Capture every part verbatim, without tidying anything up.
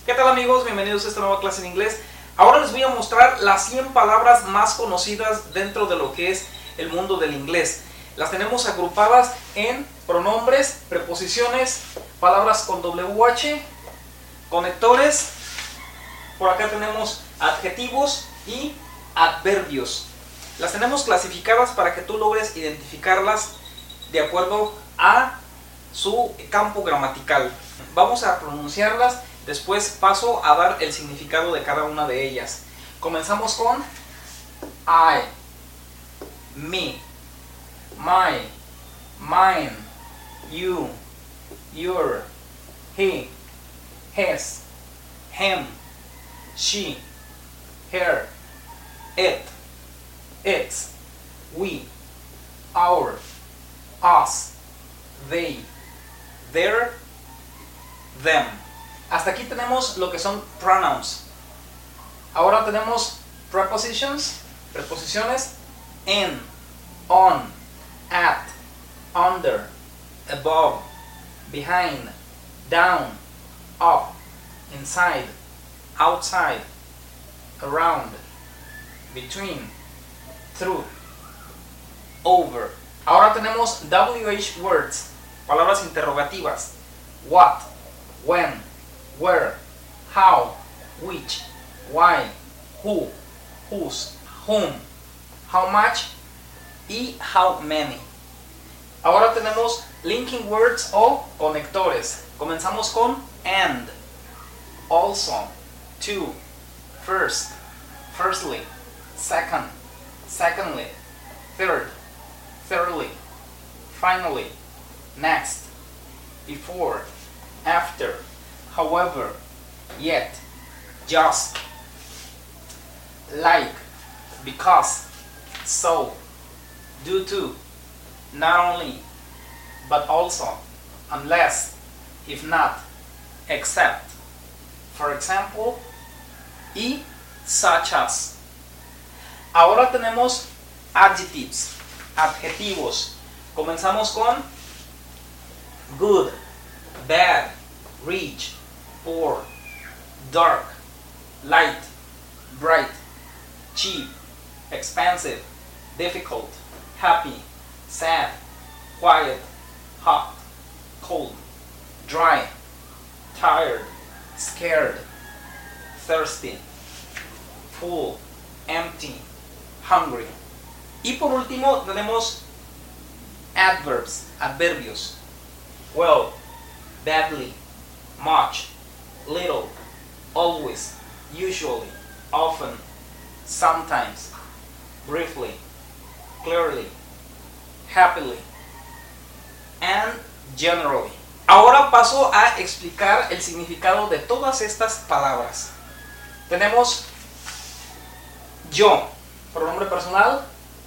¿Qué tal amigos? Bienvenidos a esta nueva clase en inglés. Ahora les voy a mostrar las cien palabras más conocidas dentro de lo que es el mundo del inglés. Las tenemos agrupadas en pronombres, preposiciones, palabras con W H, conectores. Por acá tenemos adjetivos y adverbios. Las tenemos clasificadas para que tú logres identificarlas de acuerdo a su campo gramatical. Vamos a pronunciarlas, después paso a dar el significado de cada una de ellas. Comenzamos con I, me, my, mine, you, your, he, his, him, she, her, it, its, we, our, us, they, their, them. Hasta aquí tenemos lo que son pronouns. Ahora tenemos prepositions, preposiciones: in, on, at, under, above, behind, down, up, inside, outside, around, between, through, over. Ahora tenemos W H words, palabras interrogativas: what, when, where, how, which, why, who, whose, whom, how much y how many. Ahora tenemos linking words o conectores. Comenzamos con and, also, to, first, firstly, second, secondly, third, thirdly, finally, next, before, after, however, yet, just, like, because, so, due to, not only, but also, unless, if not, except, for example, y such as. Ahora tenemos adjectives, adjetivos. Comenzamos con good, bad, rich, poor, dark, light, bright, cheap, expensive, difficult, happy, sad, quiet, hot, cold, dry, tired, scared, thirsty, full, empty, hungry. Y por último tenemos adverbs, adverbios: well, badly, much, little, always, usually, often, sometimes, briefly, clearly, happily, and generally. Ahora paso a explicar el significado de todas estas palabras. Tenemos yo, pronombre personal.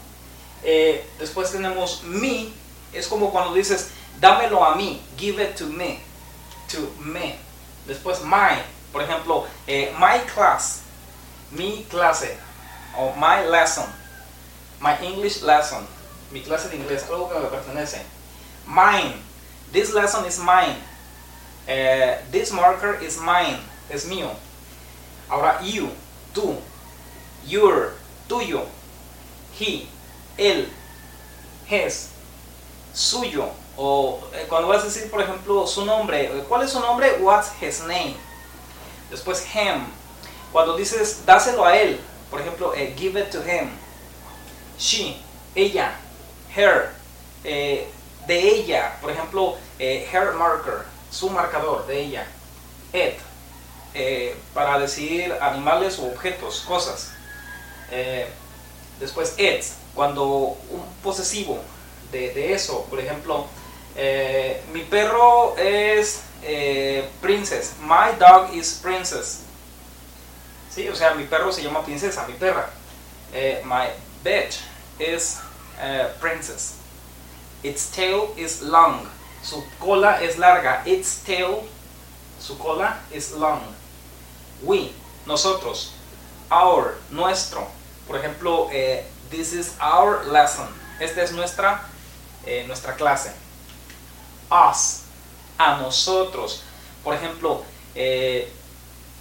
Eh, después tenemos me, es como cuando dices dámelo a mí, give it to me, to me. Después my, por ejemplo, eh, my class, mi clase, o my lesson, my English lesson, mi clase de inglés, algo que me pertenece. Mine, this lesson is mine, uh, this marker is mine, es mío. Ahora you, tú, your, tuyo, he, él, his, suyo. O eh, cuando vas a decir, por ejemplo, su nombre, ¿cuál es su nombre? What's his name? Después him, cuando dices dáselo a él, por ejemplo, eh, give it to him. She, ella, her, eh, de ella, por ejemplo, eh, her marker, su marcador, de ella. It, eh, para decir animales o objetos, cosas. Eh, después its, cuando un posesivo de, de eso, por ejemplo, eh, mi perro es eh, princess, my dog is princess. Sí, o sea, mi perro se llama princesa, mi perra. Eh, my bitch is uh, princess. Its tail is long, su cola es larga. Its tail, su cola is long. We, nosotros. Our, nuestro. Por ejemplo, eh, this is our lesson. Esta es nuestra, eh, nuestra clase. Us, a nosotros. Por ejemplo, eh,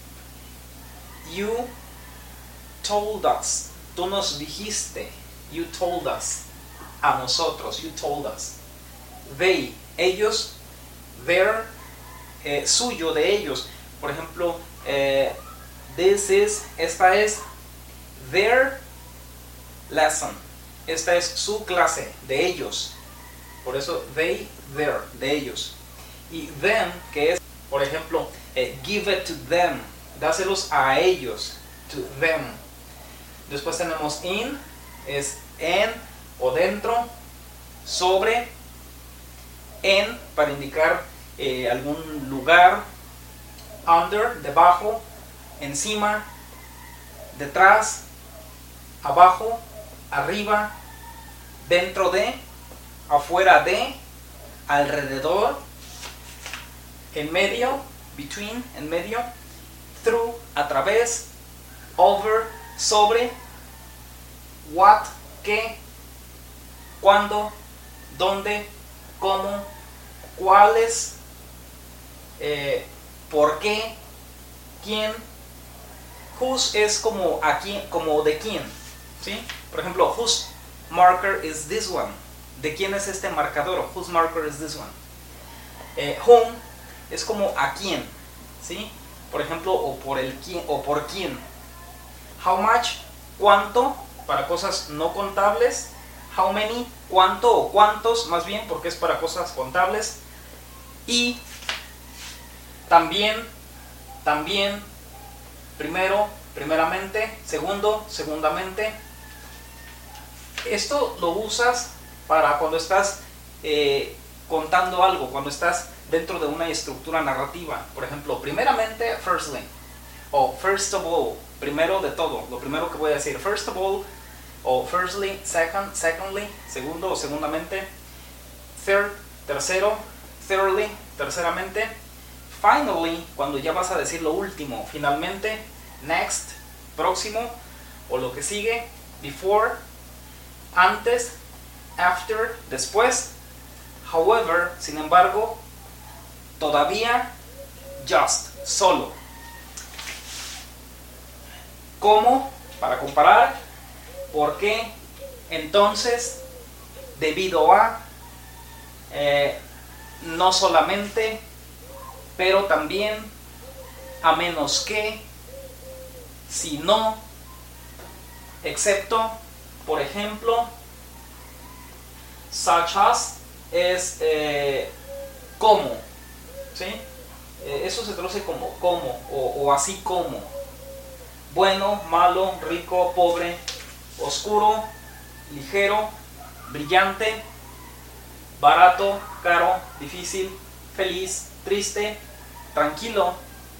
You told us. Tú nos dijiste. You told us. A nosotros. You told us. They. Ellos. Their. Eh, suyo, de ellos. Por ejemplo, eh, this is. Esta es their lesson. Esta es su clase. De ellos. Por eso, they, their. De ellos. Y them, que es, por ejemplo, eh, give it to them. Dáselos a ellos. To them. Después tenemos in, es en o dentro, sobre, en, para indicar eh, algún lugar, under, debajo, encima, detrás, abajo, arriba, dentro de, afuera de, alrededor, en medio, between, en medio, through, a través, over, sobre, what, qué, cuándo, dónde, cómo, cuáles, eh, por qué, quién. Whose es como a quién, como de quién, ¿sí? Por ejemplo, whose marker is this one? ¿De quién es este marcador? Whose marker is this one? Eh, whom es como a quién, ¿sí? Por ejemplo, o por el quién o por quién. How much, cuánto, para cosas no contables. How many, cuánto o cuántos, más bien, porque es para cosas contables. Y también, también, primero, primeramente, segundo, segundamente. Esto lo usas para cuando estás eh, contando algo, cuando estás dentro de una estructura narrativa. Por ejemplo, primeramente, firstly, o first of all, primero de todo, lo primero que voy a decir, first of all, o firstly, second, secondly, segundo o segundamente, third, tercero, thirdly, terceramente, finally, cuando ya vas a decir lo último, finalmente, next, próximo, o lo que sigue, before, antes, after, después, however, sin embargo, todavía, just, solo. ¿Cómo? Para comparar. ¿Por qué? Entonces, debido a, eh, no solamente, pero también, a menos que, si no, excepto, por ejemplo, such as es eh, como, ¿sí? Eh, eso se traduce como, como, o, o así como. Bueno, malo, rico, pobre, oscuro, ligero, brillante, barato, caro, difícil, feliz, triste, tranquilo,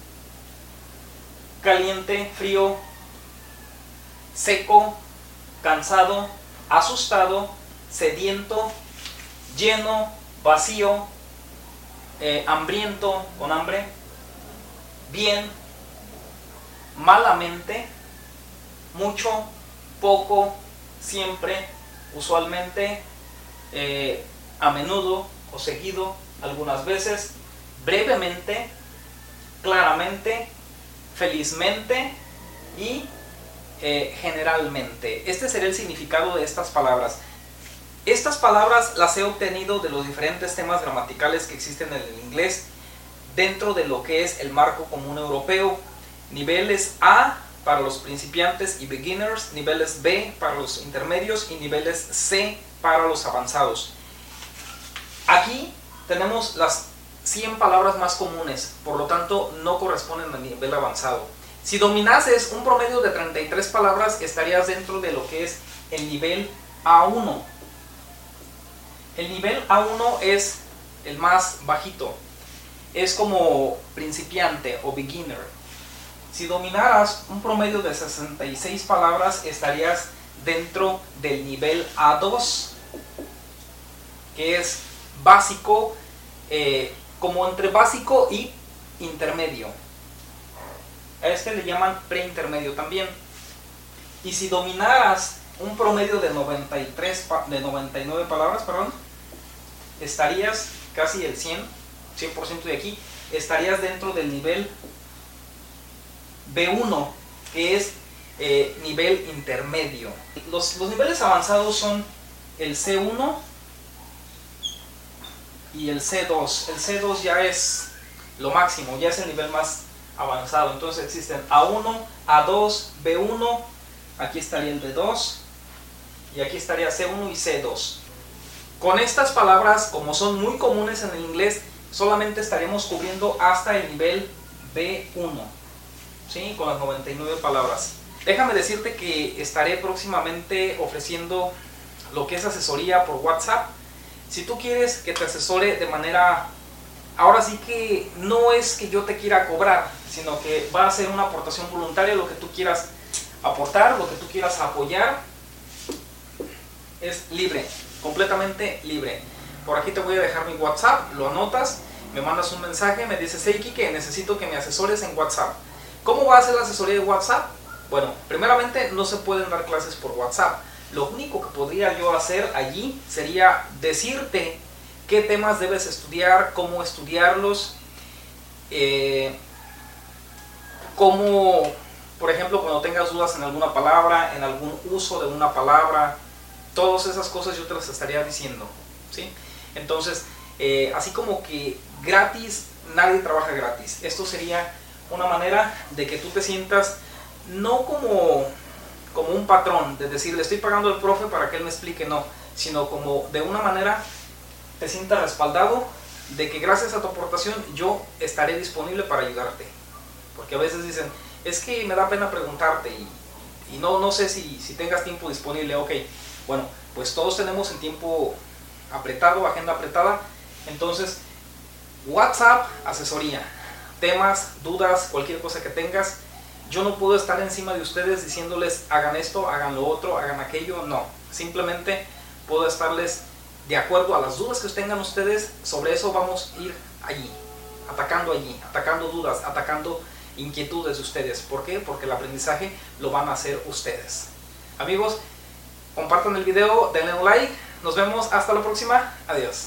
caliente, frío, seco, cansado, asustado, sediento, lleno, vacío, eh, hambriento, con hambre, bien, malamente, mucho, poco, siempre, usualmente, eh, a menudo o seguido, algunas veces, brevemente, claramente, felizmente y eh, generalmente. Este sería el significado de estas palabras. Estas palabras las he obtenido de los diferentes temas gramaticales que existen en el inglés dentro de lo que es el marco común europeo. Niveles A para los principiantes y beginners, niveles B para los intermedios y niveles C para los avanzados. Aquí tenemos las cien palabras más comunes, por lo tanto no corresponden al nivel avanzado. Si dominases un promedio de treinta y tres palabras, estarías dentro de lo que es el nivel A uno. El nivel A uno es el más bajito, es como principiante o beginner. Si dominaras un promedio de sesenta y seis palabras, estarías dentro del nivel A dos, que es básico, eh, como entre básico y intermedio. A este le llaman preintermedio también. Y si dominaras un promedio de noventa y tres, de noventa y nueve palabras, perdón, estarías casi el cien, cien por ciento de aquí, estarías dentro del nivel B uno, que es eh, nivel intermedio. Los, los niveles avanzados son el C uno y el C dos. El C dos ya es lo máximo, ya es el nivel más avanzado. Entonces existen A uno, A dos, B uno, aquí estaría el B dos y aquí estaría C uno y C dos. Con estas palabras, como son muy comunes en el inglés, solamente estaríamos cubriendo hasta el nivel B uno, ¿sí? Con las noventa y nueve palabras. Déjame decirte que estaré próximamente ofreciendo lo que es asesoría por WhatsApp. Si tú quieres que te asesore de manera, ahora sí que no es que yo te quiera cobrar, sino que va a ser una aportación voluntaria, lo que tú quieras aportar, lo que tú quieras apoyar, es libre, completamente libre. Por aquí te voy a dejar mi WhatsApp, lo anotas, me mandas un mensaje, me dices: hey Kike, necesito que me asesores en WhatsApp. ¿Cómo va a ser la asesoría de WhatsApp? Bueno, primeramente no se pueden dar clases por WhatsApp. Lo único que podría yo hacer allí sería decirte qué temas debes estudiar, cómo estudiarlos, eh, cómo, por ejemplo, cuando tengas dudas en alguna palabra, en algún uso de una palabra, todas esas cosas yo te las estaría diciendo, ¿sí? Entonces, eh, así como que gratis, nadie trabaja gratis. Esto sería una manera de que tú te sientas no como, como un patrón, de decir, le estoy pagando al profe para que él me explique, no, sino como de una manera te sientas respaldado de que gracias a tu aportación yo estaré disponible para ayudarte. Porque a veces dicen, es que me da pena preguntarte y, y no, no sé si, si tengas tiempo disponible. Ok, bueno, pues todos tenemos el tiempo apretado, agenda apretada. Entonces, WhatsApp, asesoría, temas, dudas, cualquier cosa que tengas. Yo no puedo estar encima de ustedes diciéndoles hagan esto, hagan lo otro, hagan aquello. No, simplemente puedo estarles de acuerdo a las dudas que tengan ustedes. Sobre eso vamos a ir allí, atacando allí, atacando dudas, atacando inquietudes de ustedes. ¿Por qué? Porque el aprendizaje lo van a hacer ustedes. Amigos, compartan el video, denle un like. Nos vemos hasta la próxima. Adiós.